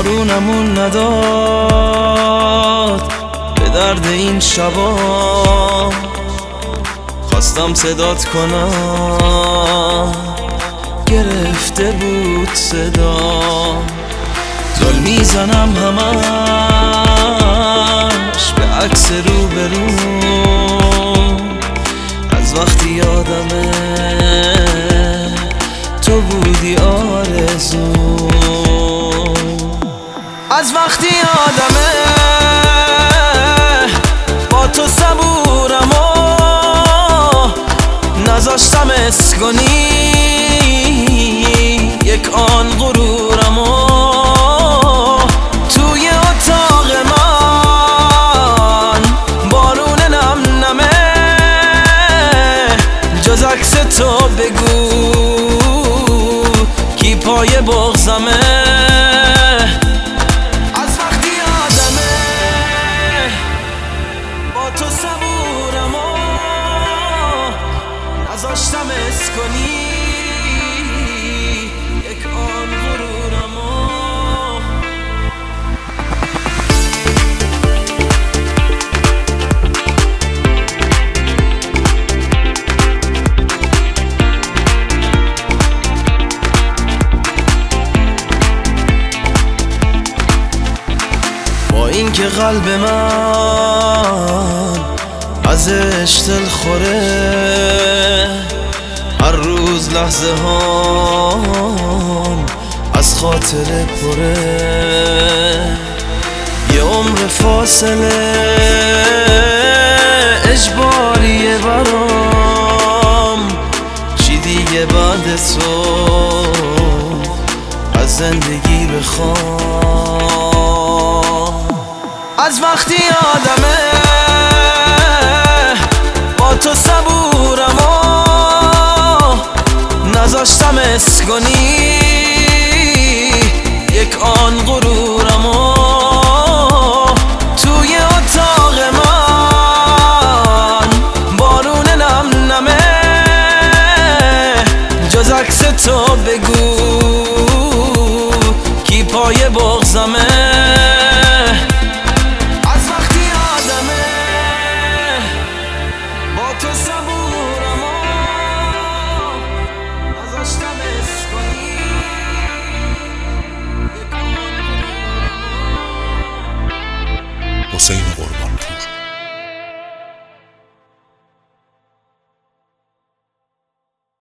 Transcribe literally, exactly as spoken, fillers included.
بارونمون نداد به درد این شبا، خواستم صدات کنم گرفته بود صدا. زل میزنم همش به عکس روبرو، از وقتی یادمه تو بودی آرزو، از وقتی یادمه با تو صبورم و نذاشتم اسکنی یک آن غرورم و توی اتاق من بارون نم نمه، جز عکس تو بگو کی پای بغضمه. از وقتی یادمه با تو صبورم و نذاشتم اسکنی یک آن غرورم و با اینکه قلب من ازش دل خوره، هر روز لحظه هام از خاطر پره، یه عمر فاصله اجباریه برام، چی دیگه بعد تو از زندگی بخوام. از وقتی یادمه با تو صبورم و نذاشتم اسکنی یک آن غرورم و توی اتاق من بارون نم نمه، جز عکس تو بگو کی پای بغضمه. حسین قربانی.